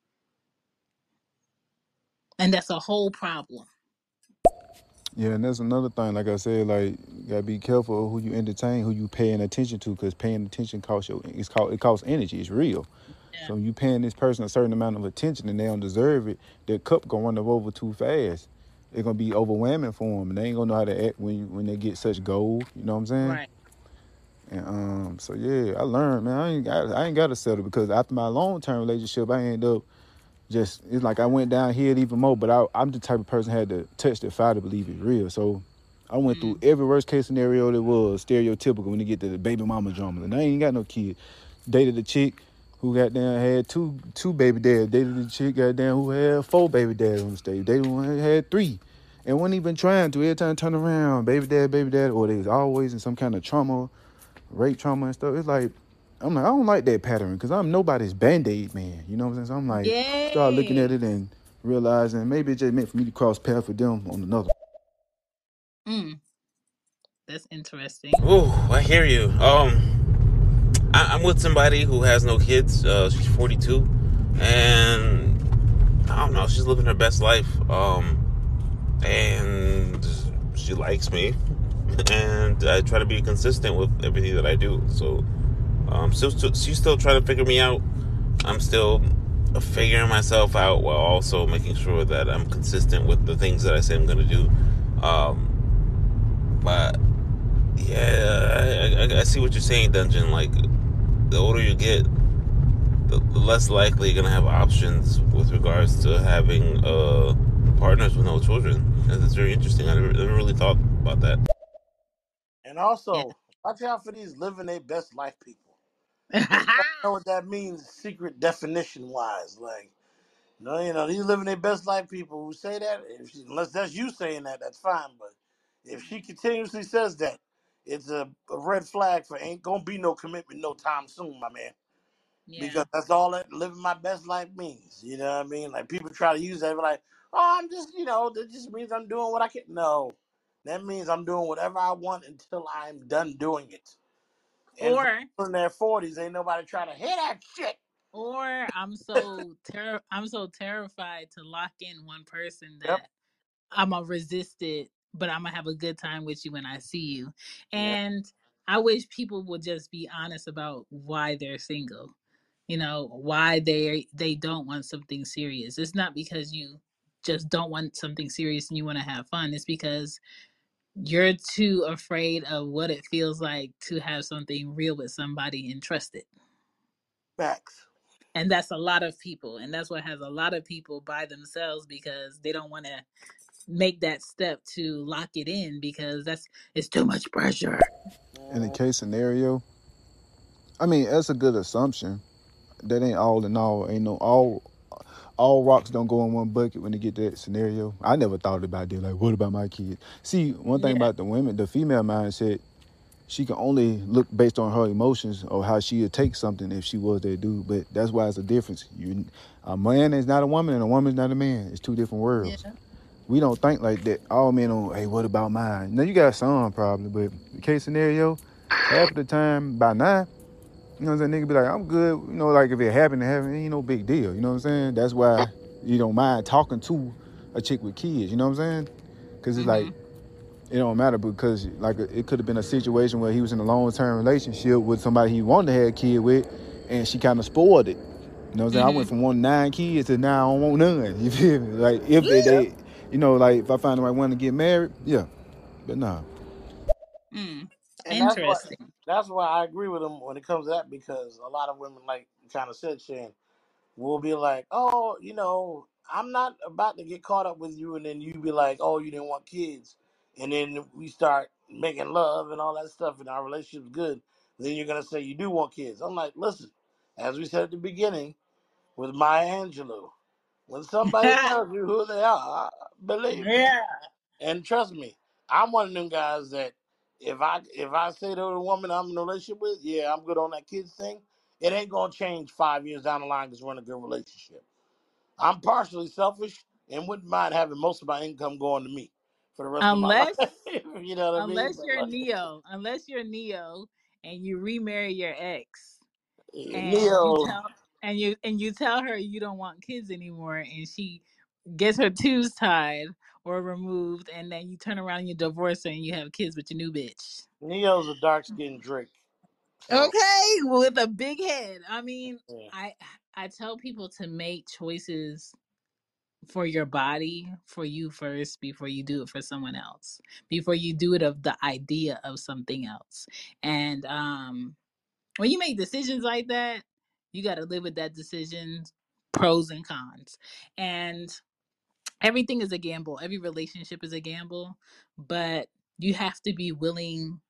And that's a whole problem. Yeah, and that's another thing. Like I said, like you gotta be careful of who you entertain, who you paying attention to, because paying attention costs you. It costs energy. It's real. Yeah. So you paying this person a certain amount of attention and they don't deserve it, their cup gonna run over too fast. It's gonna be overwhelming for them, and they ain't gonna know how to act when they get such gold. You know what I'm saying? Right. And so yeah, I learned, man. I ain't got to settle because after my long term relationship, I ended up just it's like I went down here even more. But I'm the type of person who had to touch the fire to believe it's real. So I went through Mm. every worst case scenario that was stereotypical when you get to the baby mama drama. And I ain't got no kid. Dated a chick who goddamn had two baby dads. Dated a chick goddamn who had 4 baby dads on the stage. Dated one who had 3. And wasn't even trying to. Every time I turn around, baby dad, or they was always in some kind of trauma, rape trauma and stuff. It's like, I'm like, I don't like that pattern because I'm nobody's band-aid man. You know what I'm saying? So I'm like, start looking at Yay. it and realizing maybe it just meant for me to cross paths with them on another. Mm. That's interesting. Oh, I hear you. I'm with somebody who has no kids. She's 42, and I don't know. She's living her best life. And she likes me, and I try to be consistent with everything that I do. So, she's still trying to figure me out. I'm still figuring myself out while also making sure that I'm consistent with the things that I say I'm going to do. But yeah, I see what you're saying, Dungeon. Like, the older you get, the less likely you're gonna have options with regards to having partners with no children. And it's very interesting. I never really thought about that. And Yeah. also, watch out for these living their best life people. You gotta know what that means, secret definition wise. Like, no, these living their best life people who say that, unless that's you saying that, that's fine. But if she continuously says that, it's a red flag for ain't gonna be no commitment no time soon, my man. Yeah. Because that's all that living my best life means. You know what I mean? Like people try to use that, like, oh, I'm just, that just means I'm doing what I can. No, that means I'm doing whatever I want until I'm done doing it. And for Or people in their 40s, ain't nobody trying to hear that shit. I'm so terrified to lock in one person Yep. that I'm gonna resist it, but I'm gonna have a good time with you when I see you. Yeah. And I wish people would just be honest about why they're single. Why they don't want something serious. It's not because you just don't want something serious and you want to have fun. It's because you're too afraid of what it feels like to have something real with somebody and trust it. Facts. And that's a lot of people. And that's what has a lot of people by themselves because they don't want to make that step to lock it in because it's too much pressure. In the Mhm. case scenario, I mean that's a good assumption. That ain't all in all. Ain't no all rocks don't go in one bucket when they get that scenario. I never thought about it. Like, what about my kids? See, one thing Yeah. about the women, the female mindset, she can only look based on her emotions or how she would take something if she was that dude. But that's why it's a difference. A man is not a woman and a woman is not a man. It's two different worlds. Yeah. We don't think like that. All men on, hey, what about mine? Now you got some probably, but the case scenario, half of the time by now, you know what I'm saying? Nigga be like, I'm good. You know, like if it happened, it ain't no big deal. You know what I'm saying? That's why you don't mind talking to a chick with kids. You know what I'm saying? Because it's like Mhm. it don't matter because like it could have been a situation where he was in a long-term relationship with somebody he wanted to have a kid with, and she kind of spoiled it. You know what I'm saying? I went from wanting 9 kids to now I don't want none. You feel me? Like if Yeah. they you know, like if I find the right one to get married, yeah. But nah. And Interesting. that's why I agree with him when it comes to that, because a lot of women, like you kind of said, Shane, will be like, oh, I'm not about to get caught up with you, and then you be like, oh, you didn't want kids, and then we start making love and all that stuff, and our relationship's good. Then you're gonna say you do want kids. I'm like, listen, as we said at the beginning with Maya Angelou, when somebody tells you who they are, believe them. Yeah. And trust me, I'm one of them guys that if I say to a woman I'm in a relationship with, yeah, I'm good on that kids thing, it ain't gonna change 5 years down the line because we're in a good relationship. I'm partially selfish and wouldn't mind having most of my income going to me for the rest of my life. Unless You know what I mean? unless But you're like, Neo, and you remarry your ex and you Neo, tell and you tell her you don't want kids anymore, and she gets her tubes tied or removed, and then you turn around and you divorce her and you have kids with your new bitch. Neo's a dark skinned Drake. So Okay, with a big head. I mean, yeah. I I tell people to make choices for your body, for you first, before you do it for someone else, before you do it of the idea of something else. And when you make decisions like that, you got to live with that decision, pros and cons. And everything is a gamble. Every relationship is a gamble, but you have to be willing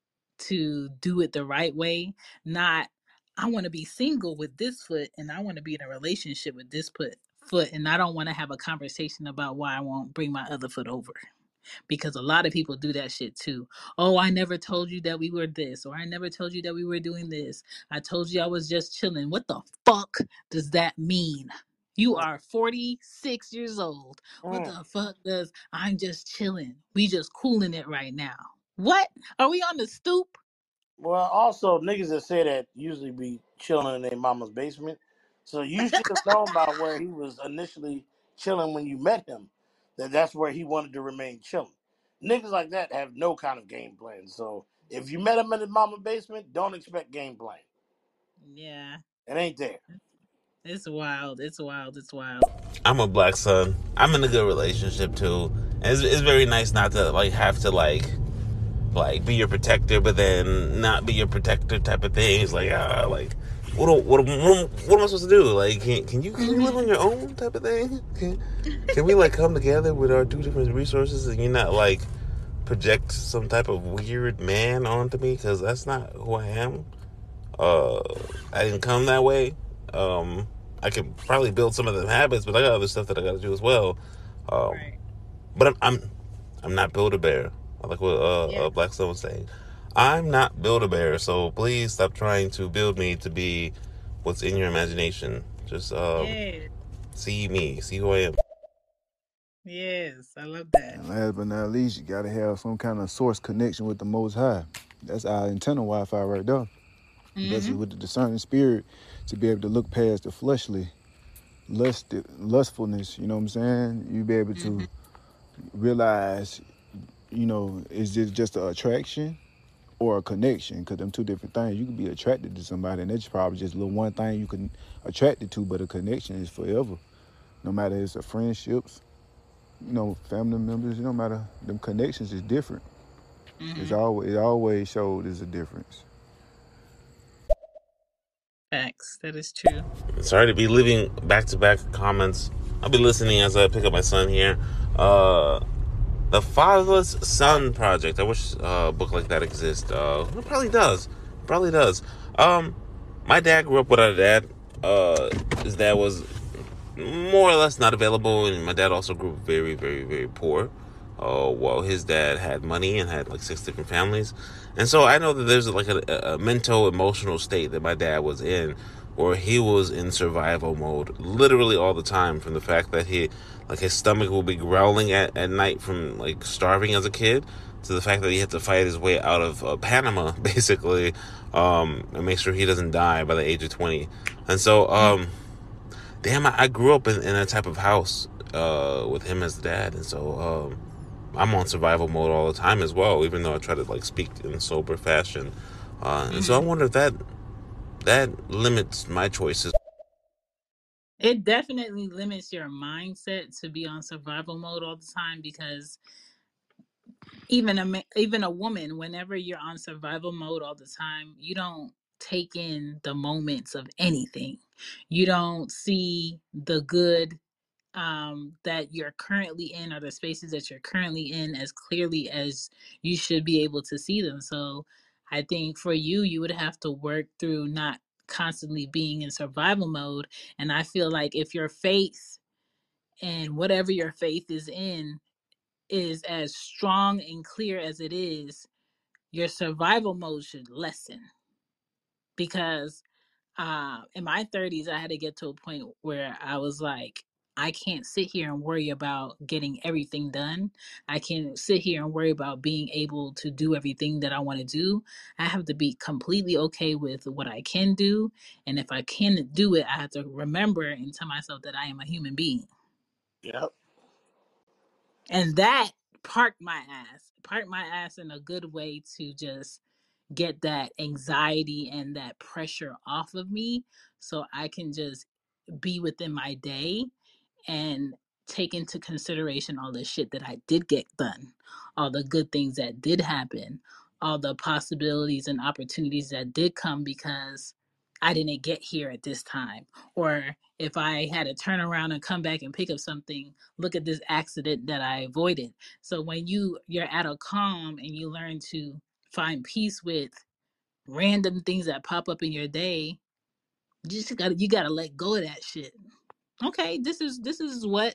to do it the right way. Not, I want to be single with this foot and I want to be in a relationship with this foot, and I don't want to have a conversation about why I won't bring my other foot over, because a lot of people do that shit too. Oh, I never told you that we were this, or I never told you that we were doing this. I told you I was just chilling. What the fuck does that mean? You are 46 years old. What Mm. the fuck does I'm just chilling? We just cooling it right now. What? Are we on the stoop? Well, also niggas that say that usually be chilling in their mama's basement. So you should have known by where he was initially chilling when you met him, that that's where he wanted to remain chilling. Niggas like that have no kind of game plan. So if you met him in his mama's basement, don't expect game plan. Yeah. It ain't there. It's wild. It's wild. It's wild. I'm a black son. I'm in a good relationship too. And it's very nice not to like have to like be your protector, but then not be your protector type of thing. It's like like what am I supposed to do? Like can you live on your own type of thing? Can we like come together with our two different resources and you not like project some type of weird man onto me, because that's not who I am. Uh, I didn't come that way. I could probably build some of them habits, but I got other stuff that I got to do as well. Um, Right. but I'm not Build a Bear. I like what Yeah. Black Sun was saying. I'm not Build a Bear, so please stop trying to build me to be what's in your imagination. Just Yeah. see me, see who I am. Yes. I love that. And last but not least, you gotta have some kind of source connection with the Most High. That's our internal Wi-Fi right there. That's Mm-hmm. with the discerning spirit to be able to look past the fleshly lustfulness. You know what I'm saying? You be able Mm-hmm. to realize, is this just an attraction or a connection? Because them two different things. You could be attracted to somebody, and that's probably just a little one thing you can attracted to, but a connection is forever. No matter it's a friendships, family members. No matter them connections is different. Mm-hmm. It always showed there's a difference. Facts. That is true. Sorry to be leaving back-to-back comments. I'll be listening as I pick up my son here. The Fatherless Son Project. I wish a book like that exists. It probably does. Probably does. My dad grew up without a dad. His dad was more or less not available, and my dad also grew up very, very, very poor. While his dad had money and had like 6 different families. And so I know that there's like a mental, emotional state that my dad was in, where he was in survival mode literally all the time, from the fact that his stomach will be growling at night from like starving as a kid, to the fact that he had to fight his way out of Panama, basically, and make sure he doesn't die by the age of 20. And so, damn, I grew up in a type of house with him as the dad. And so, I'm on survival mode all the time as well, even though I try to like speak in sober fashion. And so I Mhm. wonder if that limits my choices. It definitely limits your mindset to be on survival mode all the time because even a woman, whenever you're on survival mode all the time, you don't take in the moments of anything. You don't see the good that you're currently in, or the spaces that you're currently in, as clearly as you should be able to see them. So I think for you, you would have to work through not constantly being in survival mode. And I feel like if your faith and whatever your faith is as strong and clear as it is, your survival mode should lessen. Because in my 30s, I had to get to a point where I was like, I can't sit here and worry about getting everything done. I can't sit here and worry about being able to do everything that I want to do. I have to be completely okay with what I can do. And if I can't do it, I have to remember and tell myself that I am a human being. Yep. And that parked my ass in a good way to just get that anxiety and that pressure off of me so I can just be within my day and take into consideration all the shit that I did get done, all the good things that did happen, all the possibilities and opportunities that did come because I didn't get here at this time. Or if I had to turn around and come back and pick up something, look at this accident that I avoided. So when you're at a calm and you learn to find peace with random things that pop up in your day, you gotta let go of that shit. Okay, this is what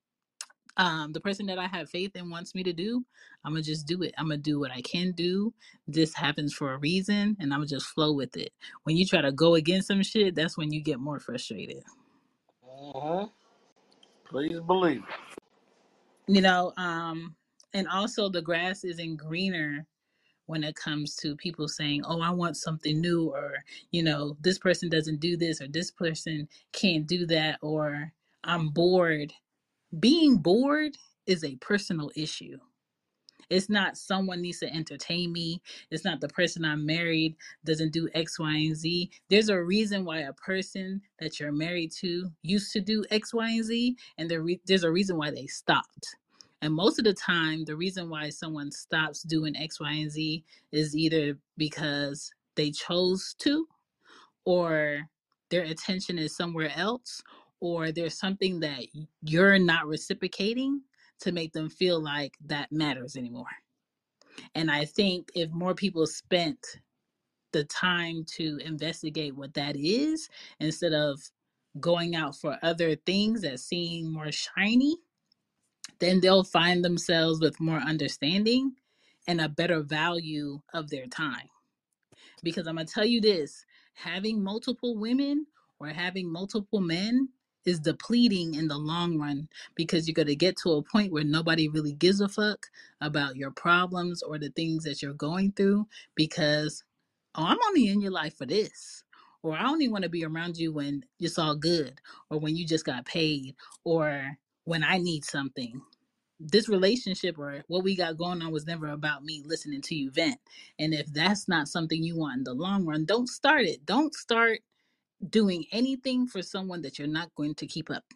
the person that I have faith in wants me to do. I'm gonna just do it. I'm gonna do what I can do. This happens for a reason, and I'm gonna just flow with it. When you try to go against some shit, that's when you get more frustrated. Hmm. Please believe it. You know, and also the grass isn't greener when it comes to people saying, "Oh, I want something new," or this person doesn't do this, or this person can't do that, or I'm bored. Being bored is a personal issue. It's not someone needs to entertain me. It's not the person I'm married doesn't do X, Y, and Z. There's a reason why a person that you're married to used to do X, Y, and Z, and there's a reason why they stopped. And most of the time, the reason why someone stops doing X, Y, and Z is either because they chose to, or their attention is somewhere else, or there's something that you're not reciprocating to make them feel like that matters anymore. And I think if more people spent the time to investigate what that is, instead of going out for other things that seem more shiny, then they'll find themselves with more understanding and a better value of their time. Because I'm going to tell you this, having multiple women or having multiple men is depleting in the long run, because you're going to get to a point where nobody really gives a fuck about your problems or the things that you're going through, because, oh, I'm only in your life for this. Or I only want to be around you when it's all good, or when you just got paid, or when I need something. This relationship or what we got going on was never about me listening to you vent. And if that's not something you want in the long run, don't start it. Don't start doing anything for someone that you're not going to keep up.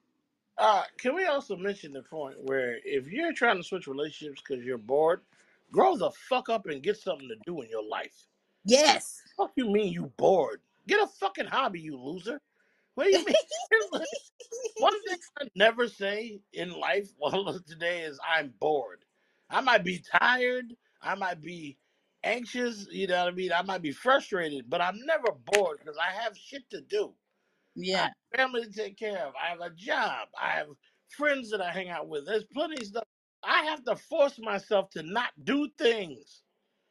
Can we also mention the point where if you're trying to switch relationships because you're bored, grow the fuck up and get something to do in your life. Yes. Fuck you mean you bored? Get a fucking hobby, you loser. What do you mean? One thing I never say in life well today is I'm bored. I might be tired. I might be anxious. You know what I mean? I might be frustrated, but I'm never bored because I have shit to do. I have Yeah. family to take care of. I have a job. I have friends that I hang out with. There's plenty of stuff. I have to force myself to not do things.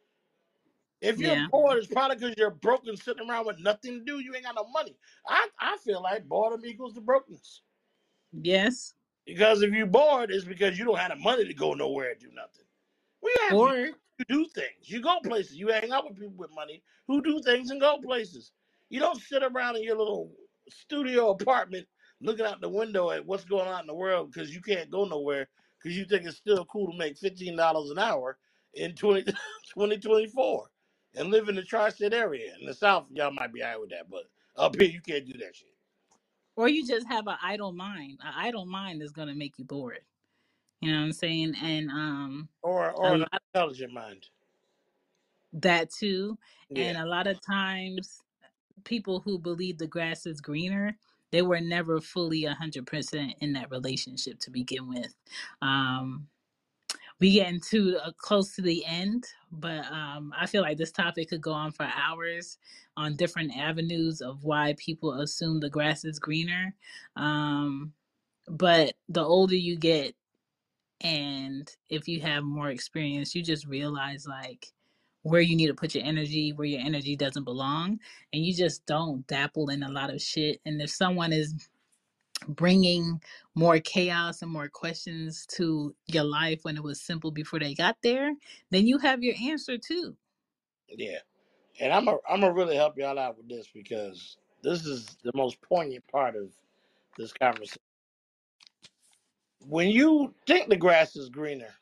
If you're Yeah. bored, it's probably because you're broken, sitting around with nothing to do. You ain't got no money. I feel like boredom equals to brokenness. Yes. Because if you're bored, it's because you don't have the money to go nowhere and do nothing. We have money, Or you do things. You go places. You hang out with people with money who do things and go places. You don't sit around in your little studio apartment looking out the window at what's going on in the world because you can't go nowhere because you think it's still cool to make $15 an hour in 2024 and live in the tri-state area. In the South, y'all might be all right with that, but up here, you can't do that shit. Or you just have an idle mind. An idle mind is gonna make you bored. You know what I'm saying? And a Or an lot intelligent mind. that too. Yeah, And a lot of times people who believe the grass is greener, they were never fully 100% in that relationship to begin with. Um, we getting too close to the end, but I feel like this topic could go on for hours on different avenues of why people assume the grass is greener. Um, but the older you get, and if you have more experience, you just realize like where you need to put your energy, where your energy doesn't belong, and you just don't dabble in a lot of shit. And if someone is bringing more chaos and more questions to your life when it was simple before they got there, then you have your answer too. yeah. And I'm gonna really help y'all out with this because this is the most poignant part of this conversation. When you think the grass is greener,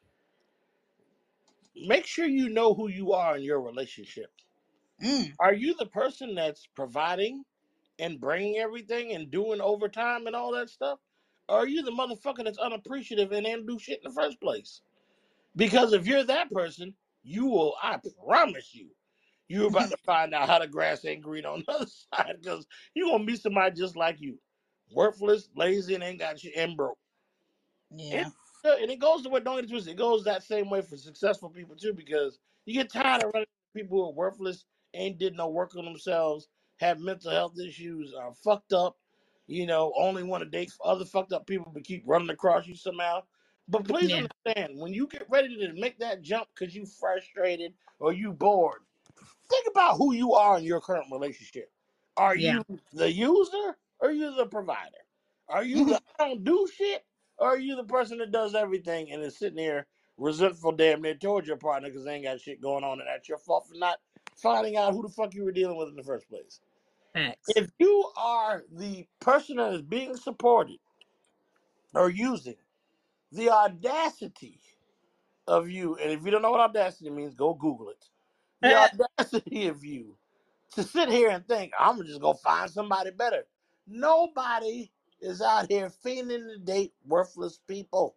make sure you know who you are in your relationship. Mm, Are you the person that's providing and bringing everything and doing overtime and all that stuff? Or are you the motherfucker that's unappreciative and didn't do shit in the first place? Because if you're that person, you will, I promise you, you're about to find out how the grass ain't green on the other side because you're going to meet somebody just like you. Worthless, lazy, and ain't got shit and broke. It, yeah, and it goes to what, don't get it twisted, it goes that same way for successful people too, because you get tired of running into people who are worthless, ain't did no work on themselves, have mental health issues, are fucked up, only want to date other fucked up people but keep running across you somehow. But please yeah, understand, when you get ready to make that jump because you frustrated or you bored, think about who you are in your current relationship. Are yeah. you the user or are you the provider? Are you the I don't do shit or are you the person that does everything and is sitting there resentful damn near towards your partner because they ain't got shit going on and that's your fault for not finding out who the fuck you were dealing with in the first place? Facts. If you are the person that is being supported or using the audacity of you, and if you don't know what audacity means, go Google it. The audacity of you to sit here and think I'm just gonna find somebody better. Nobody is out here fiending to date worthless people,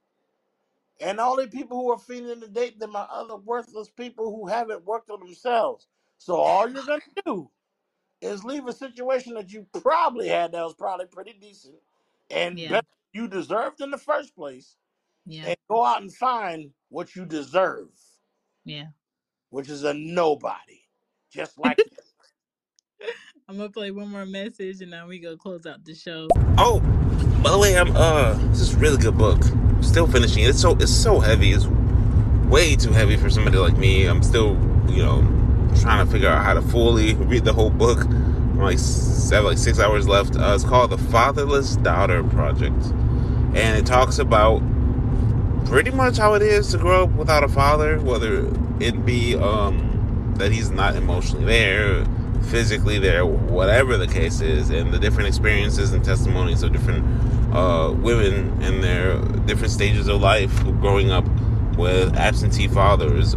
and the only people who are fiending to date them are other worthless people who haven't worked on themselves. So all you're gonna do is leave a situation that you probably had that was probably pretty decent and Yeah, better than you deserved in the first place, yeah, and go out and find what you deserve, yeah. which is a nobody, just like you. I'm gonna play one more message and then we go close out the show. Oh, by the way, this is a really good book. Still finishing it. It's so heavy. It's way too heavy for somebody like me. I'm still, trying to figure out how to fully read the whole book. I'm like 6 hours left. It's called The Fatherless Daughter Project, and it talks about pretty much how it is to grow up without a father, whether it be that he's not emotionally there, physically there, whatever the case is, and the different experiences and testimonies of different women in their different stages of life growing up with absentee fathers,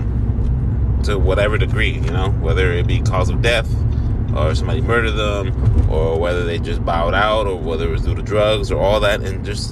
to whatever degree, whether it be cause of death or somebody murdered them, or whether they just bowed out, or whether it was due to drugs or all that. And just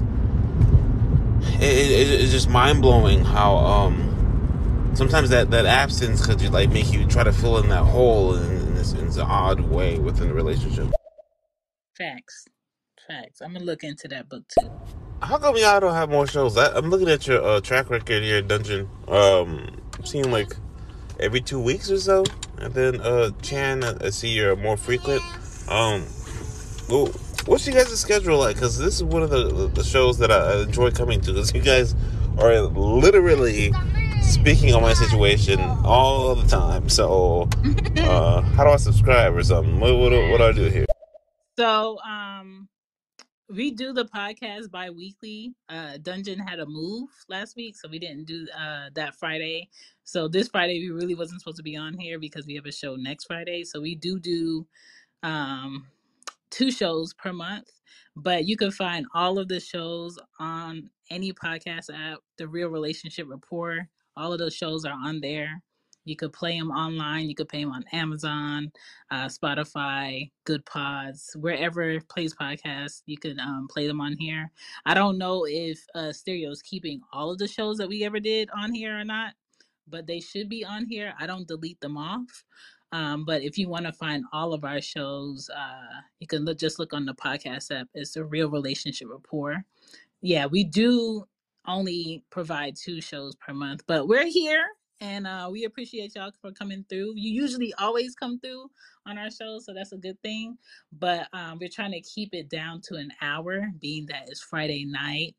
it's just mind-blowing how sometimes that absence could just like make you try to fill in that hole in this odd way within the relationship. Facts. Facts. I'm gonna look into that book too. How come y'all don't have more shows? I'm looking at your track record here, Dungeon. I'm seeing like every 2 weeks or so, and then Chan, I see you're more frequent. Um, well, what's you guys' schedule like? Because this is one of the shows that I enjoy coming to. Because you guys are literally speaking on my situation all the time. So, how do I subscribe or something? What do I do here? So, we do the podcast bi-weekly. Dungeon had a move last week, so we didn't do that Friday. So this Friday we really wasn't supposed to be on here because we have a show next Friday. So we do um 2 shows per month, but you can find all of the shows on any podcast app. The Real Relationship Rapport, all of those shows are on there. You could play them online. You could play them on Amazon, Spotify, Good Pods, wherever plays podcasts. You could play them on here. I don't know if Stereo is keeping all of the shows that we ever did on here or not, but they should be on here. I don't delete them off. But if you want to find all of our shows, you can just look on the podcast app. It's the Real Relationship Rapport. Yeah, we do only provide 2 shows per month, but we're here and we appreciate y'all for coming through. You usually always come through on our show, so that's a good thing. But we're trying to keep it down to an hour, being that it's Friday night.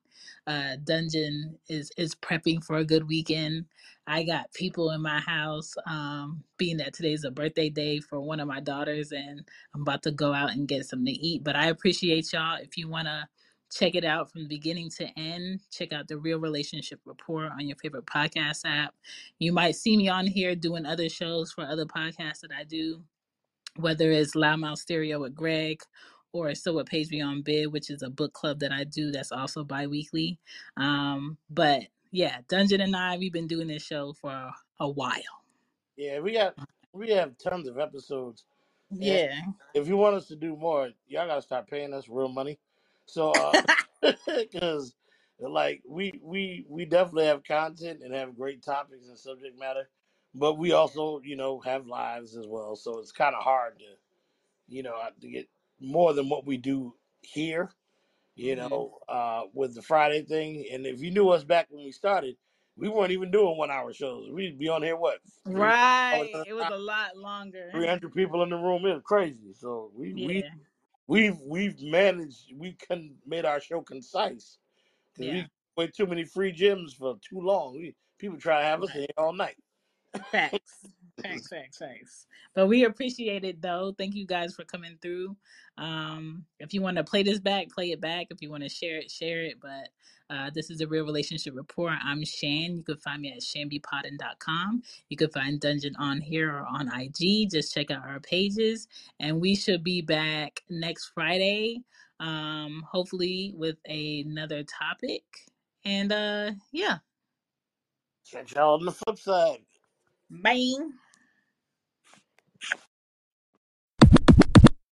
Dungeon is prepping for a good weekend. I got people in my house, being that today's a birthday day for one of my daughters, and I'm about to go out and get something to eat. But I appreciate y'all. If you want to check it out from beginning to end, check out the Real Relationship Report on your favorite podcast app. You might see me on here doing other shows for other podcasts that I do, whether it's Loudmouth Stereo with Greg or So What Page Beyond Bid, which is a book club that I do that's also bi-weekly. But yeah, Dungeon and I, we've been doing this show for a while. Yeah, we have tons of episodes, and Yeah. if you want us to do more, y'all gotta start paying us real money. So, because like we definitely have content and have great topics and subject matter, but we also have lives as well. So it's kind of hard to to get more than what we do here. Hmm. With the Friday thing. And if you knew us back when we started, we weren't even doing 1 hour shows. We'd be on here, what, 3 hours Right. at It a was time? a lot longer. 300 people in the room. It was crazy. So Yeah. we've managed, made our show concise because Yeah. we wait too many free gems for too long. People try to have us in Right. here all night. Facts. Facts, facts, facts. But we appreciate it though. Thank you guys for coming through. If you want to play this back, play it back. If you want to share it, share it. But this is a Real Relationship Report. I'm Shan. You can find me at shanbypodden.com. You can find Dungeon on here or on IG. Just check out our pages. And we should be back next Friday. Hopefully with another topic. And yeah. Catch y'all on the flip side. Bye.